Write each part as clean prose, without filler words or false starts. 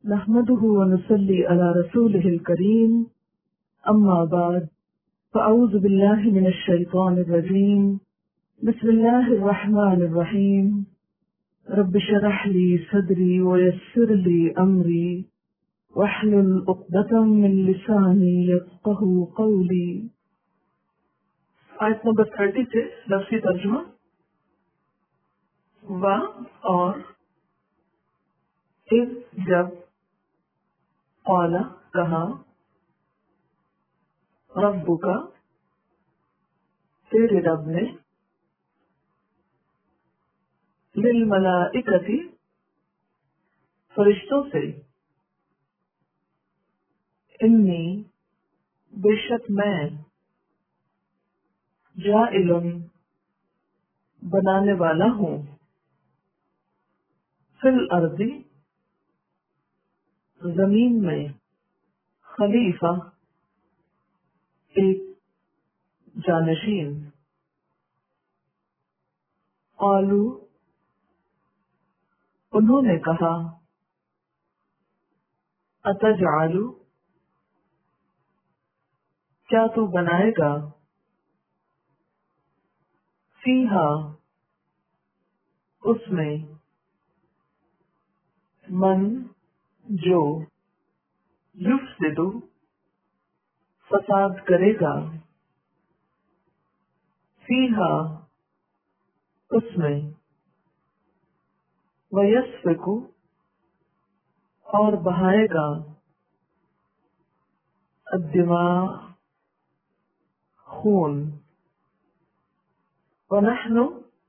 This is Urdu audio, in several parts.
نحمده ونصلي على رسوله الكريم أما بعد فأعوذ بالله من الشيطان الرجيم بسم الله الرحمن الرحيم رب اشرح لي صدري ويسر لي أمري واحلل عقدة من لساني يفقهوا قولي۔ آیت نمبر 36 لفظی ترجمہ۔ و اور اذ جب، قال کہا، ربک تیرے رب نے، للملائکۃ فرشتوں سے، انی بے شک میں، جاعل بنانے والا ہوں، فی الارض زمین میں، خلیفہ ایک جانشین۔ قالو انہوں نے کہا، اتجعل کیا تو بنائے گا، فیہا اس میں، من جو، یفسد فساد کرے گا، فیہا اس میں، ویسفک اور بہائے گا، الدماء خون، ونحن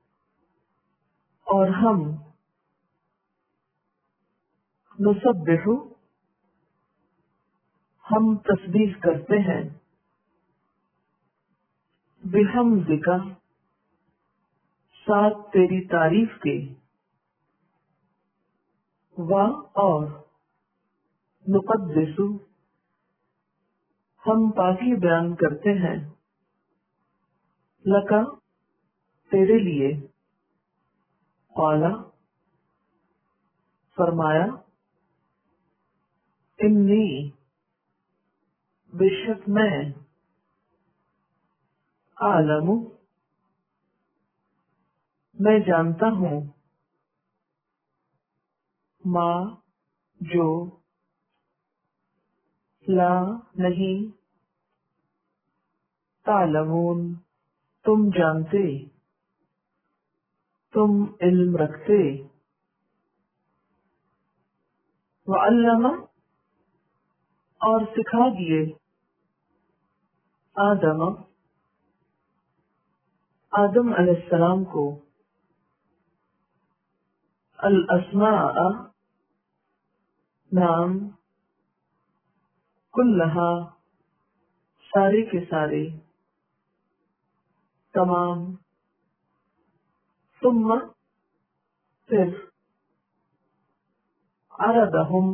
اور ہم، نسبح ہم تسبیح کرتے ہیں، بحمدک ساتھ تیری تعریف کے، و اور، نقدس ہم پاکی بیان کرتے ہیں، لکا تیرے لیے، قال فرمایا، انی بے شک میں، عالم میں جانتا ہوں، ما جو، لا نہیں، تعلمون تم جانتے، تم علم رکھتے، وعلم اور سکھا دیے، آدم آدم علیہ السلام کو، الاسماء نام، کلہا سارے کے سارے، تمام، ثم پھر، عرضہم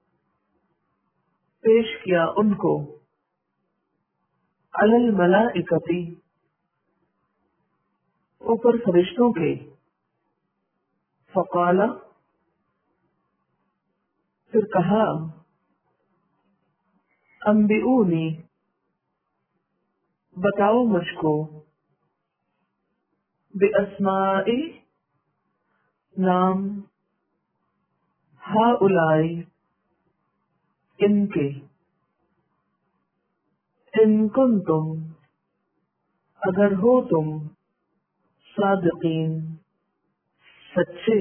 پیش کیا ان کو، علی الملائکۃ اوپر فرشتوں کے، فقال پھر کہا، انبئونی بتاؤ مجھ کو، باسماء نام، ہؤلاء ان کے، ان کنتم اگر ہو تم، صادقین سچے،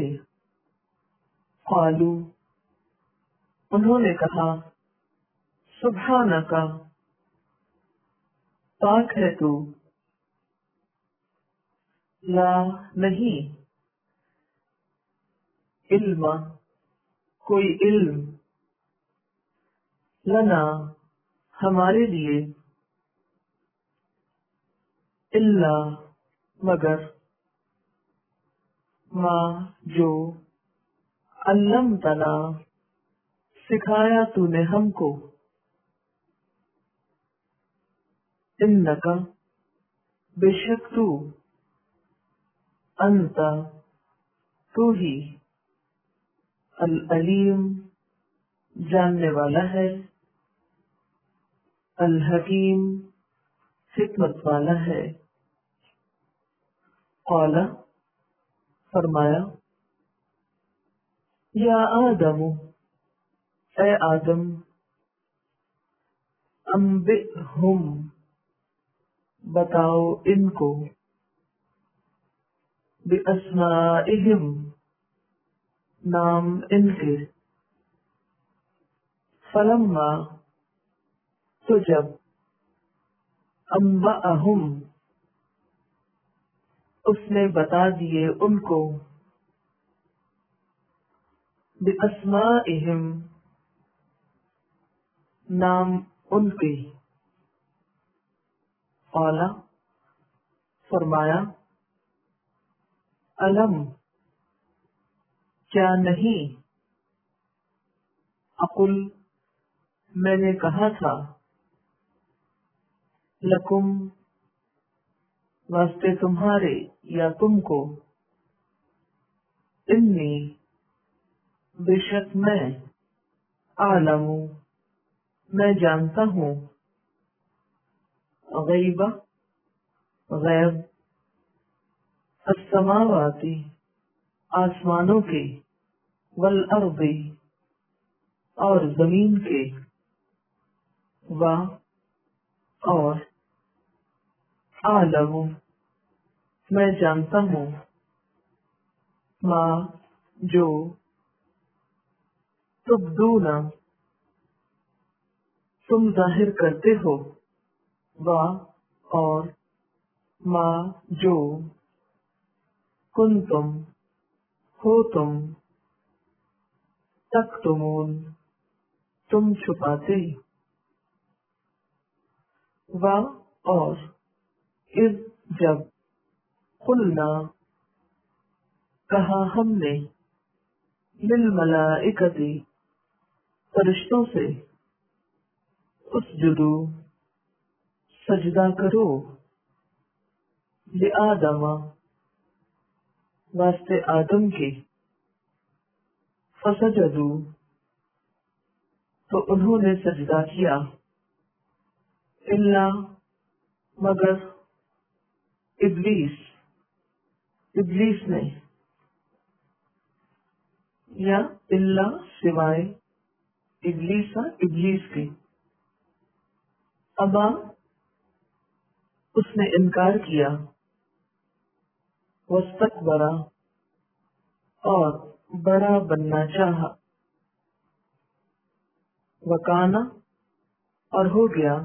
قالو انہوں نے کہا، سبحانک پاک ہے تو، لا نہیں، علم کوئی علم، لنا ہمارے لیے، الا مگر، ما جو، علمتنا سکھایا تو نے ہم کو، انکا بے شک تو، انت تو ہی، العلیم جاننے والا ہے، الحکیم حکمت والا ہے۔ قال فرمایا، یا آدم اے آدم، انبئہم بتاؤ ان کو، باسمائہم نام ان کے، فلما تو جب، انبأہم اس نے بتا دیے ان کو، باسمائہم نام ان کے، قال فرمایا، الم کیا نہیں، اقل میں نے کہا تھا، لکم واسطے تمہارے یا تم کو، انی بے شک میں، عالم میں جانتا ہوں، غیب غیب، السماواتی آسمانوں کے، والارض اور زمین کے، و اور عالم میں جانتا ہوں، ما جو، تبدون تم ظاہر کرتے ہو، و اور ما جو، کنتم ہو تم، تکتمون تم چھپاتے، و اور اذ جب، قلنا کہا ہم نے، للملائکتی فرشتوں سے، اسجدو سجدہ کرو، لآدم واسطے آدم کے، فسجدو تو انہوں نے سجدہ کیا، الا مگر ابلیس ابلیس نے، یا الا سوائے، ابلیس ابلیس کے، ابا اس نے انکار کیا، واستکبر اور بڑا بننا چاہا، وکانا اور ہو گیا،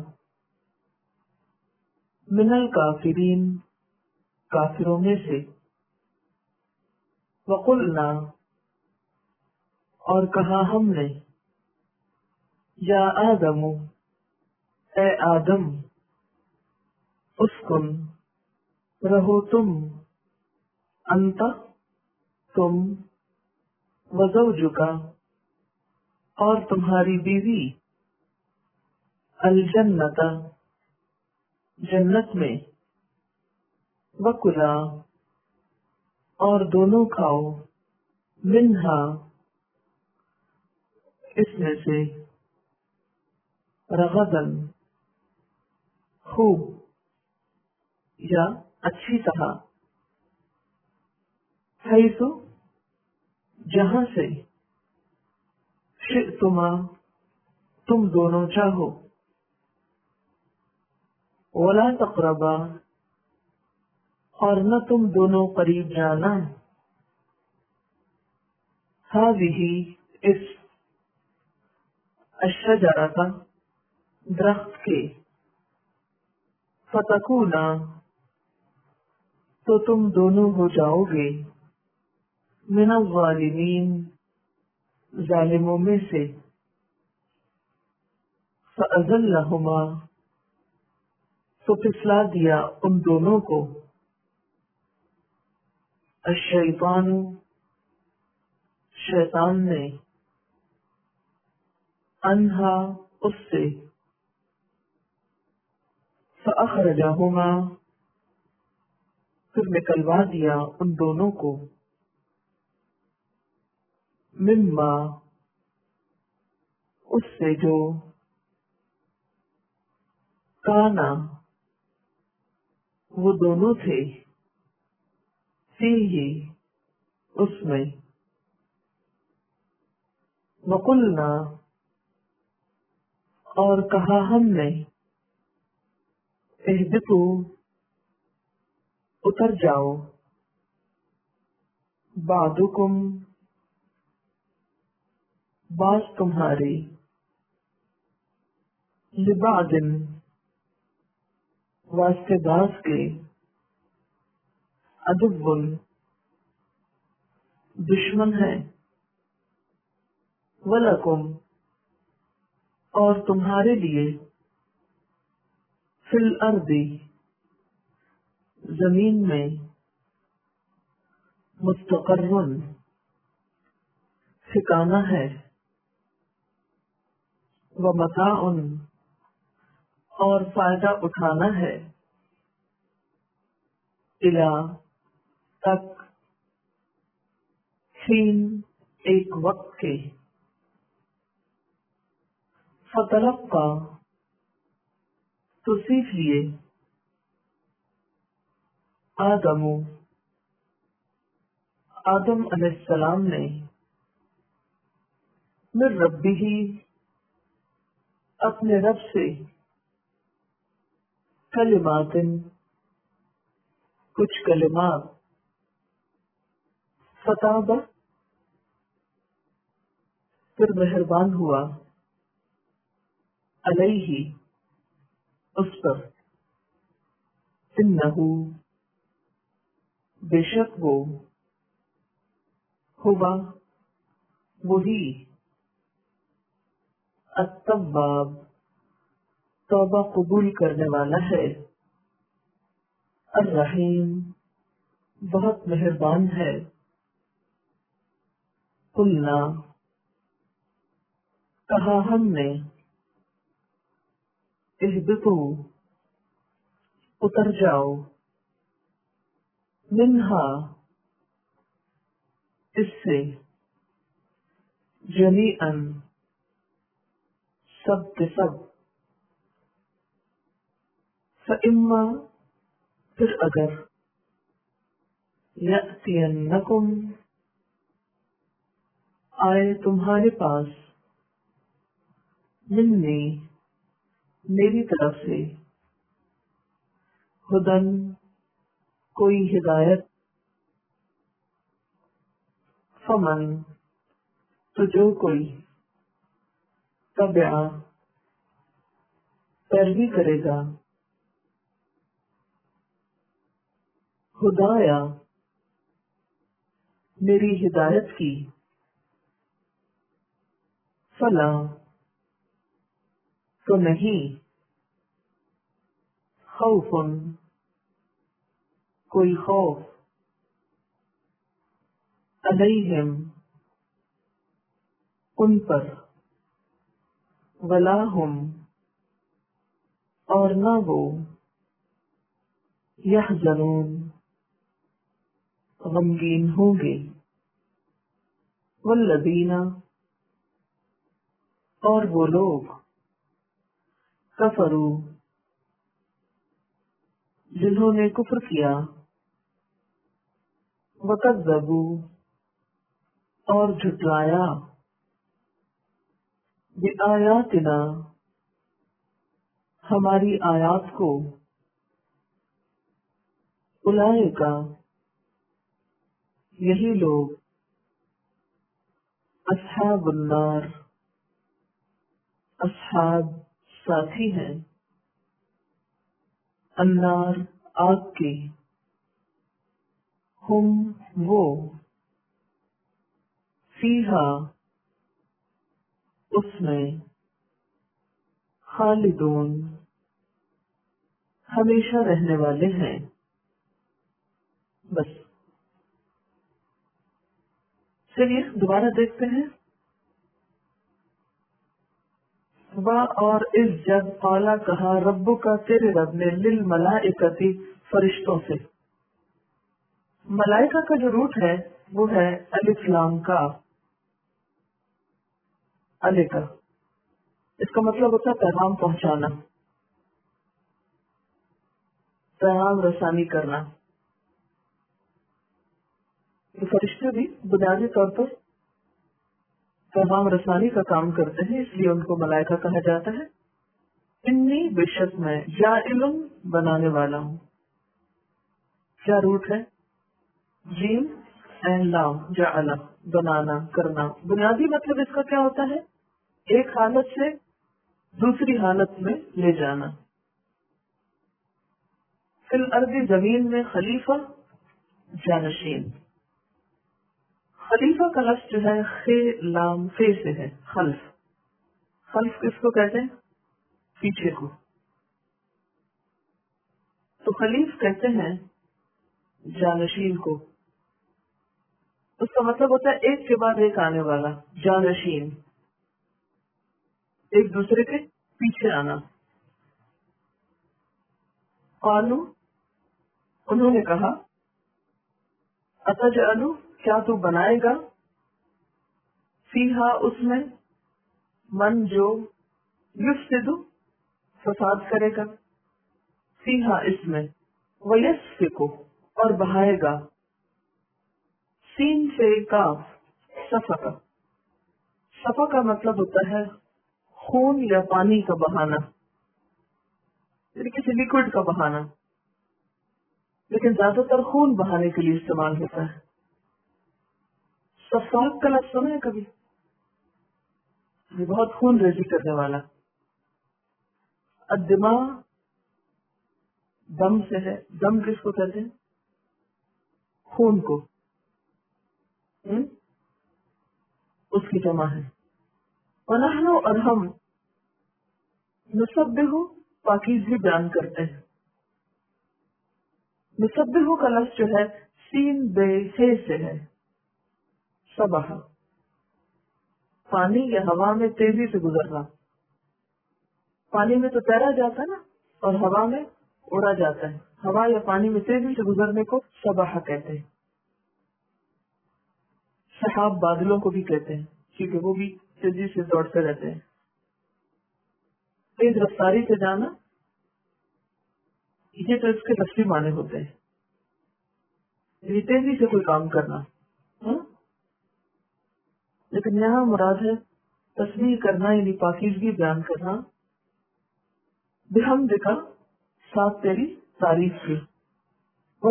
من الکافرین کافروں میں سے، وقلنا اور کہا ہم نے، یا آدم اے آدم، اسکن رہو تم، انت تم، وزوجکا اور تمہاری بیوی، الجنت جنت میں، وکلا اور دونوں کھاؤ، منہا اس میں سے، رغدن خوب یا اچھی طرح، حیث جہاں سے، شئتما تم دونوں چاہو، ولا تقربا اور نہ تم دونوں قریب جانا، ہذہ اس، الشجرۃ درخت کے، فتکونا تو تم دونوں ہو جاؤ گے، من الظالمین ظالموں میں سے، فأزلہما تو پھسلا دیا ان دونوں کو، الشیطان شیطان نے، انہا اس سے، فأخرجہما پھر نکلوا دیا ان دونوں کو، مما اس سے جو کانا وہ دونوں تھے فیہ اس میں وقلنا اور کہا ہم نے اہبطوا اتر جاؤ بعضکم بعض تمہارے لبعض واسطے بعض کے عدو دشمن ہے ولکم اور تمہارے لیے فی الارض زمین میں مستقر ٹھکانہ ہے ومتاع اور فائدہ اٹھانا ہے الی تک حین ایک وقت کے فتلقى تو سیکھ لیے آدم علیہ السلام نے من ربہ اپنے رب سے کلمات کچھ کلمات فتاب پھر مہربان ہوا علیہ اس پر انہ بے شک وہ ہوا وہی التواب توبہ قبول کرنے والا ہے الرحیم بہت مہربان ہے قلنا کہا ہم نے اہبطوا اتر جاؤ منہا اس سے جمیعاً سب کے سب فإما پھر اگر یأتینکم آئے تمہارے پاس منی میری طرف سے ہدن کوئی ہدایت فمن تو جو کوئی تبع پیروی کرے گا ہدایا میری ہدایت کی فلا تو نہیں خوف کوئی خوف علیہم ان پر ولا ہم اور نہ وہ یحزنون غمگین ہوں گے والذین اور وہ لوگ کفروا جنہوں نے کفر کیا وکذبوا اور جھٹلایا بآیاتنا ہماری آیات کو اولئک یہی لوگ اصحاب النار اصحاب ساتھی ہیں النار آگ کے ہم وہ فیہا اس میں خالدون ہمیشہ رہنے والے ہیں. بس چلیے دوبارہ دیکھتے ہیں. اور اس جب قالا کہا ربو کا تیرے رب نے للملائکتی فرشتوں سے. ملائکہ کا جو روٹ ہے وہ ہے الف لام کا الکا. اس کا مطلب ہوتا ہے پیغام پہنچانا، پیغام رسانی کرنا. تو فرشتے بھی بنیادی طور پر پیغام رسانی کا کام کرتے ہیں، اس لیے ان کو ملائکہ کہا جاتا ہے. انی بے شک میں جاعل بنانے والا ہوں. کیا روٹ ہے؟ جیم این لام، جعل بنانا، کرنا. بنیادی مطلب اس کا کیا ہوتا ہے؟ ایک حالت سے دوسری حالت میں لے جانا. فی الارض زمین میں خلیفہ جانشین. خلیفہ کا لفظ جو ہے خے لام فے سے ہے، خلف. خلف کس کو کہتے ہیں؟ پیچھے کو. تو خلیف کہتے ہیں جانشین کو. اس کا مطلب ہوتا ہے ایک کے بعد ایک آنے والا، جانشین، ایک دوسرے کے پیچھے آنا. قالو انہوں نے کہا اتجعل کیا تو بنائے گا فیہا اس میں من جو یفسد فساد کرے گا، فیہا اس میں، ویسفک اور بہائے گا، سین سے کاف سفک. سفک کا مطلب ہوتا ہے خون یا پانی کا بہانا، یعنی کسی لیکوڈ کا بہانا، لیکن زیادہ تر خون بہانے کے لیے استعمال ہوتا ہے. سفاک کا لفظ سنا ہے کبھی؟ یہ بہت خون ریزی کرنے والا. الدماء دم سے ہے. دم کس کو کہتے ہیں؟ خون کو. اس کی جمع ہے. ونحن اور ہم نسبح پاکیزگی بیان کرتے ہیں. نسبح کا لفظ جو ہے سین بے ہے سے ہے. سبح پانی یا ہوا میں تیزی سے گزرنا. پانی میں تو تیرا جاتا ہے نا، اور ہوا میں اڑا جاتا ہے. ہوا یا پانی میں تیزی سے گزرنے کو سبح کہتے ہیں. سحاب بادلوں کو بھی کہتے ہیں کیونکہ وہ بھی تیزی سے دوڑتے رہتے ہیں. تیز رفتاری سے جانا، یہ تو اس کے لفظی معنی ہوتے ہیں، یہ تیزی سے کوئی کام کرنا. لیکن یہاں مراد ہے تسبیح کرنا، یعنی پاکیزگی بیان کرنا. بحمدک ساتھ تیری تعریف کی. وہ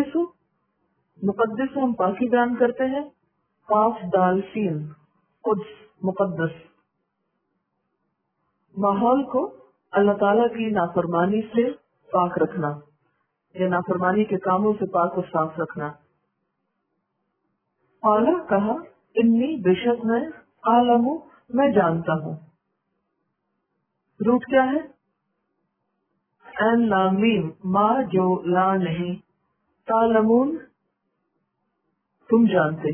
مقدس ہم پاکی بیان کرتے ہیں. قاف دال سین قدس مقدس. ماحول کو اللہ تعالیٰ کی نافرمانی سے پاک رکھنا یا نافرمانی کے کاموں سے پاک و صاف رکھنا. قالا کہا انی بے شک میں عالم میں جانتا ہوں. روٹ کیا ہے؟ این لام میم ما جو لا نہیں، تعلمون تم جانتے،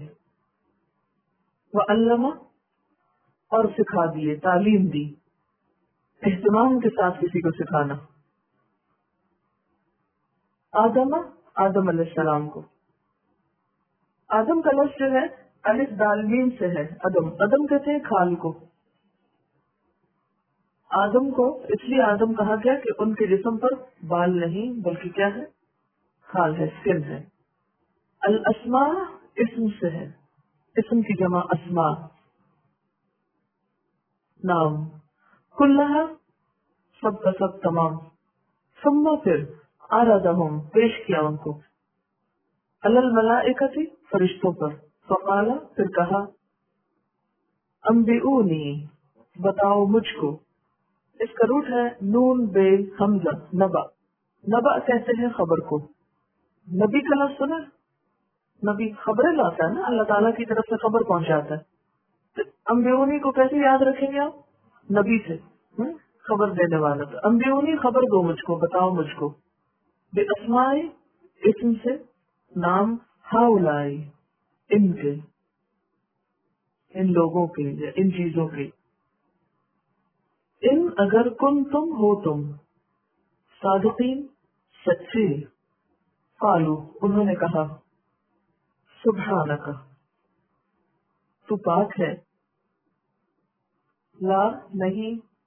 وعلم اور سکھا دیے، تعلیم دی، اہتمام کے ساتھ کسی کو سکھانا. آدم علیہ السلام کو. آدم کا لفظ جو ہے الف دال میم سے ہے. ادم کہتے ہیں کھال کو. آدم کو اس لیے آدم کہا گیا کہ ان کے جسم پر بال نہیں بلکہ کیا ہے؟ کھال ہے، سکن ہے. الاسماء اسم سے ہے، اسم کی جمع اسماء، نام. کلھا سب کا سب تمام. ثم پھر عرضہم پیش کیا ان کو، علی الملائکۃ فرشتوں پر. فقال پھر کہا انبئونی بتاؤ مجھ کو. اس کا روٹ ہے نون بے حمزہ نبا. نبا کہتے ہیں خبر کو. نبی کا لفظ سنا؟ نبی خبریں لاتا ہے نا، اللہ تعالیٰ کی طرف سے خبر پہنچاتا ہے. انبئونی کو کیسے یاد رکھیں گے آپ؟ نبی سے خبر دینے والا. تو انبئونی خبر دو مجھ کو، بتاؤ مجھ کو. بے اسماء اسم سے، نام، ہاؤلائی ان کے، ان لوگوں کے یا ان چیزوں کے. ان اگر کن تم ہو تم صادقین سچے. قالو انہوں نے کہا سبحانک تو پاک ہے، لا نہیں،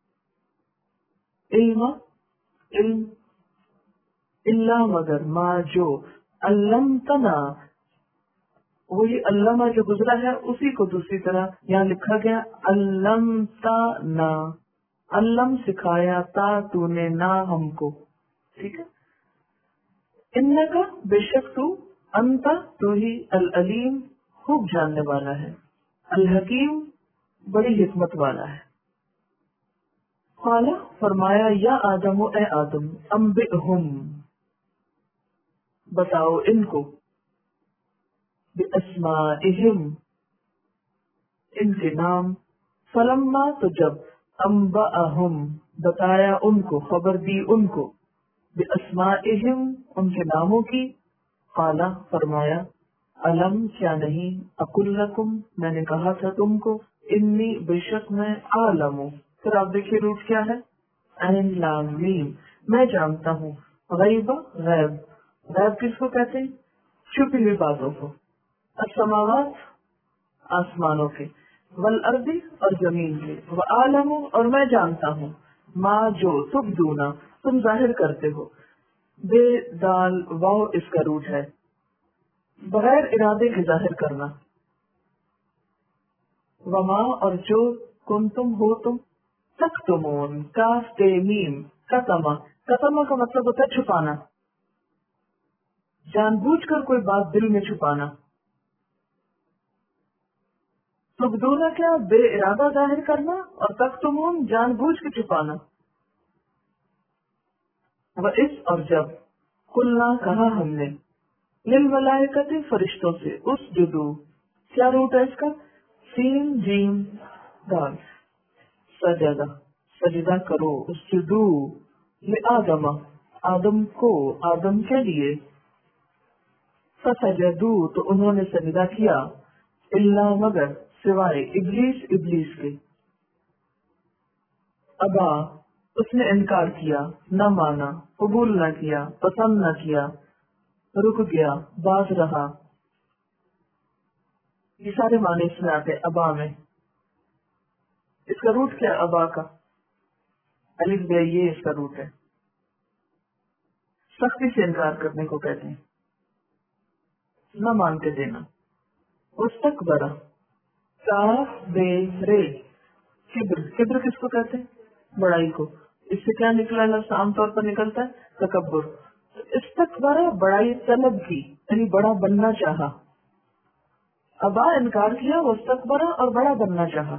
علم علم، الا مگر، ما جو، علمتنا وہی علامہ جو گزرا ہے اسی کو دوسری طرح یہاں لکھا گیا علمتنا، علم سکھایا، تا تو نے، نہ ہم کو، ٹھیک ہے. انکا بے شک تو، انتا تو ہی، العلیم خوب جاننے والا ہے، الحکیم بڑی حکمت والا ہے. قال فرمایا، یا آدم اے آدم، انبئہم بتاؤ ان کو، باسمائہم ان کے نام، فلما تو جب، انبأہم بتایا ان کو، خبر دی ان کو، باسمائہم ان کے ناموں کی، قال فرمایا، علم کیا نہیں، اقل لکم میں نے کہا تھا تم کو، انی بے شک میں، عالم. پھر آپ دیکھیے روٹ کیا ہے، عین لام میم، میں جانتا ہوں، غیب غیب، غیب کس کو کہتے ہیں، چھپی ہوئی باتوں کو، السماوات آسمانوں کے، والارض اور زمین کے، وعالم اور میں جانتا ہوں، ما جو تبدونا تم ظاہر کرتے ہو. بے دال واو اس کا روٹ ہے، بغیر ارادے کے ظاہر کرنا، وما اور جو، کن تم ہو تم، تکتمون کاف تے میم، کتما، کتما کا مطلب ہوتا ہے چھپانا، جان بوجھ کر کوئی بات دل میں چھپانا. تبدونا کیا، بے ارادہ ظاہر کرنا، اور تکتمون جان بوجھ کے چھپانا. وَإِذْ اور جب، قلنا کہا ہم نے، للملائکۃ فرشتوں سے، اسجدو کیا روٹ ہے اس کا، سین جیم دال، سجدہ سجدہ کرو، اسجدو لآدم آدم کو، آدم کے لیے، فسجدو تو انہوں نے سجدہ کیا، الا مگر سوائے ابلیس ابلیس کے، ابا اس نے انکار کیا، نہ مانا، قبول نہ کیا، پسند نہ کیا، رک گیا، باز رہا. یہ سارے معنی اس میں آتے ابا میں. اس کا روٹ کیا ابا کا، الف بے، یہ اس کا روٹ ہے، سختی سے انکار کرنے کو کہتے ہیں، نہ مان کے دینا. مستکبرہ کاف بے رے، کبر، کبر کس کو کہتے ہیں، بڑائی کو. اس سے کیا نکلا لفظ عام طور پر نکلتا ہے تکبر. استکبرہ بڑائی طلب کی، یعنی بڑا بننا چاہا. ابا انکار کیا، واستکبرہ اور بڑا بننا چاہا.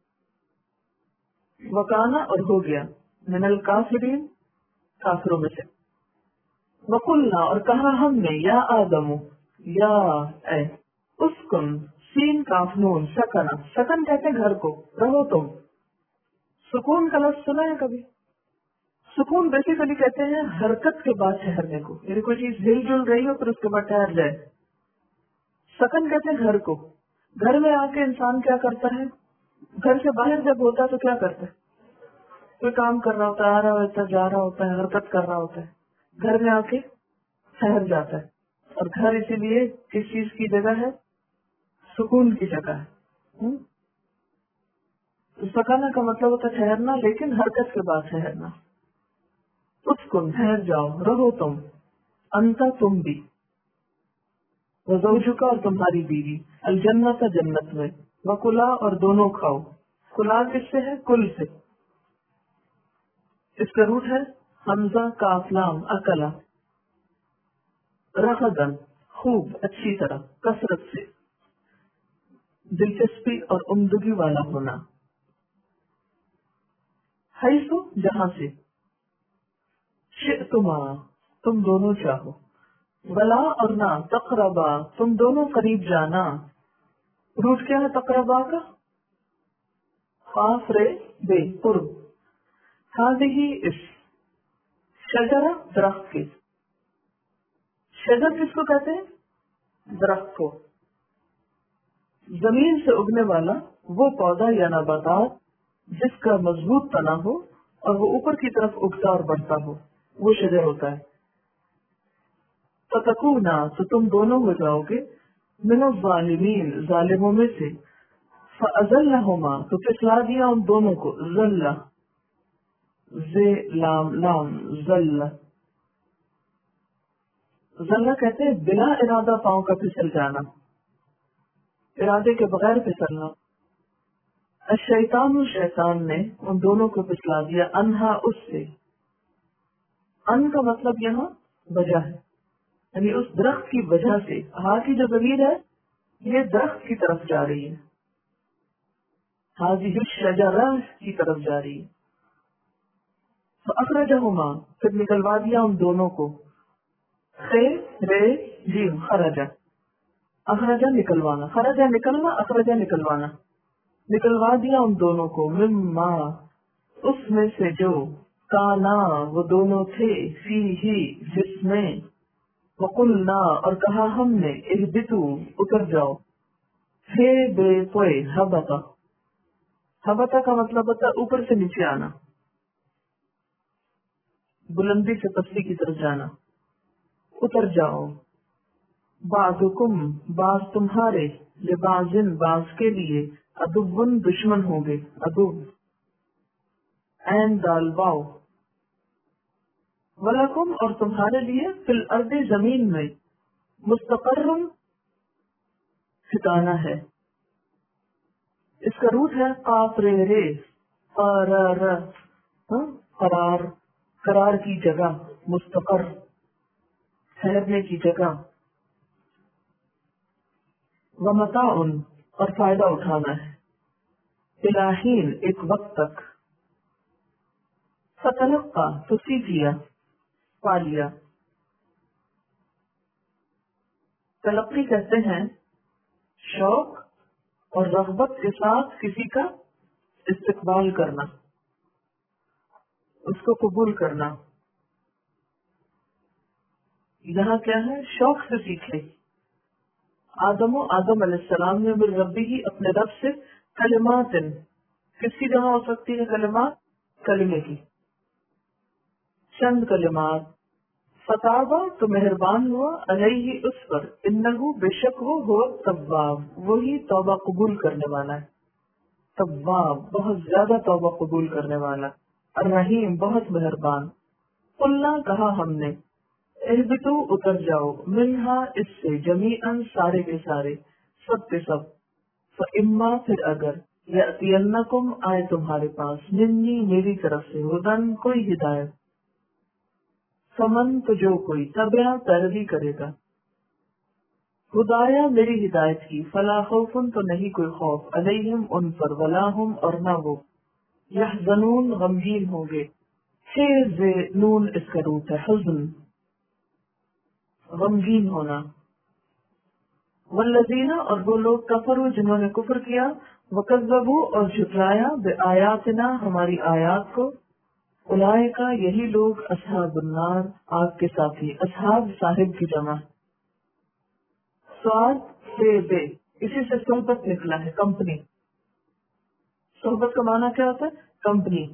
وکانا اور ہو گیا، من الکافرین کافروں میں سے. وقلنا اور کہا ہم نے، یا آدم یا اے، اسکن سین کاف نون سکن، سکن کہتے ہیں گھر کو، رہو تم. سکون کا لفظ سنا ہے کبھی، سکون بیسیکلی کہتے ہیں حرکت کے بعد ٹھہرنے کو، یعنی کوئی چیز ہل جل رہی ہو پھر اس کے بعد ٹھہر جائے. سکن کہتے ہیں گھر کو. گھر میں آ کے انسان کیا کرتا ہے، گھر سے باہر جب ہوتا ہے تو کیا کرتا ہے، کوئی کام کر رہا ہوتا ہے، آ رہا ہوتا ہے، جا رہا ہوتا ہے، حرکت کر رہا ہوتا ہے، گھر میں آ کے ٹھہر جاتا ہے. اور گھر اسی لیے کس چیز کی جگہ ہے، سکون کی جگہ ہے. سکانا کا مطلب ہوتا ہے ٹھہرنا، لیکن حرکت کے بعد ٹھہرنا. اسکن ٹھہر جاؤ، رہو تم، انتا تم بھی، وزوجکا اور تمہاری بیوی، الجنت جنت میں، وکلا اور دونوں کھاؤ. کلا کس سے ہے، کل سے. اس کا روٹ ہے حمزہ کاف لام اکلا، رغدن خوب، اچھی طرح، کثرت سے، دلچسپی اور عمدگی والا ہونا. حیث جہاں سے، شئتما تم دونوں چاہو، ولا اور نہ، تقربا تم دونوں قریب جانا. روٹ کیا ہے تقربا کا، خاف رے بے، قرب. ہی اس، شجرہ درخت کے، شجر کس کو کہتے ہیں، درخت کو. زمین سے اگنے والا وہ پودا یا نباتات جس کا مضبوط تنا ہو اور وہ اوپر کی طرف اگتا اور بڑھتا ہو، وہ شجر ہوتا ہے. فتکونا تو تم دونوں ہو جاؤ گے، من الظالمین ظالموں میں سے. فأزلہما تو پھسلا دیا ان دونوں کو، ذلہ زے لام لام ذل، ذلہ کہتے ہیں بلا ارادہ پاؤں کا پھسل جانا، ارادے کے بغیر پھسلنا۔ الشیطان، شیطان نے ان دونوں کو پھسلا دیا، انہا اس سے، ان کا مطلب یہاں وجہ ہے، یعنی اس درخت کی وجہ سے، ہاں کی جو ضمیر ہے یہ درخت کی طرف جا رہی ہے، حاضی الشجرہ کی طرف جا رہی ہے۔ فاخرجہما، پھر نکلوا دیا ان دونوں کو، خے رے جیم خرجہ، اخرجہ نکلوانا، خرجہ نکلنا، اخرجہ نکلوانا، نکلوا دیا ان دونوں کو، مما اس میں سے جو، کانا وہ دونوں تھے، فی ہی جس میں، وقلنا اور کہا ہم نے، اہبطوا اتر جاؤ، ہے بے پوئے، ہبطا، ہبطا کا مطلب ہوتا ہے اوپر سے نیچے آنا، بلندی سے پستی کی طرف جانا، اتر جاؤ، بعضکم بعض تمہارے، لبعضن بعض کے لیے، عدوٌ دشمن ہوں گے، عدو، عین دال واو، ولکم اور تمہارے لیے، فی الارض زمین میں، مستقر ٹھکانا ہے، اس کا روٹ ہے قاف رے رے، قرار، قرار، قرار کی جگہ، مستقر ٹھہرنے کی جگہ، ومتاع اور فائدہ اٹھانا ہے، الہین ایک وقت تک، فتلقا تو سیکھ لیا، پا لیا، تلقی کہتے ہیں شوق اور رغبت کے ساتھ کسی کا استقبال کرنا، اس کو قبول کرنا، یہاں کیا ہے، شوق سے سیکھے۔ آدم علیہ السلام نے من ربی ہی اپنے رب سے، کلمات، کس کی جمع ہو سکتی ہے کلمات، کلمے کی، چند کلمات، فتابہ تو مہربان ہوا، علیہ اس پر، انہو بے شک وہ ہو تواب وہی توبہ قبول کرنے والا ہے، تواب بہت زیادہ توبہ قبول کرنے والا، الرحیم بہت مہربان۔ قلنا کہا ہم نے، اہبطوا اتر جاؤ، منہا اس سے، جمیعاً سارے کے سارے، سب کے سب، فاما پھر اگر، یأتینکم آئے تمہارے پاس، منی میری طرف سے، ہدن کوئی ہدایت، فمن تو جو کوئی، تبع پیروی کرے گا، ہدایہ میری ہدایت کی، فلا خوف تو نہیں کوئی خوف، علیہم ان پر، ولا ہم اور نہ وہ، یحزنون غمگین ہوں گے، حیز نون اس کا روٹ ہے، حزن غمگین ہونا، والذین اور وہ لوگ، کفروا جنہوں نے کفر کیا، وکذبوا اور جھٹلایا، بآیاتنا ہماری آیات کو، اولئک یہی لوگ، اصحاب النار آگ کے ساتھی، اصحاب صاحب کی جمع، سواد سے بے، اسی سے صحبت نکلا ہے، کمپنی، صحبت کا معنی کیا ہوتا ہے، کمپنی،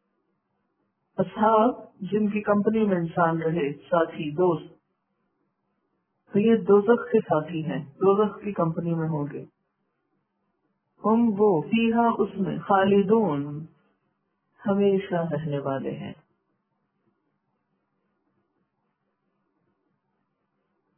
اصحاب جن کی کمپنی میں انسان رہے، ساتھی، دوست، تو یہ دوزخ کے ساتھی ہیں، دوزخ کی کمپنی میں ہوں گے، ہم وہ، فیہا اس میں، خالدون ہمیشہ رہنے والے ہیں۔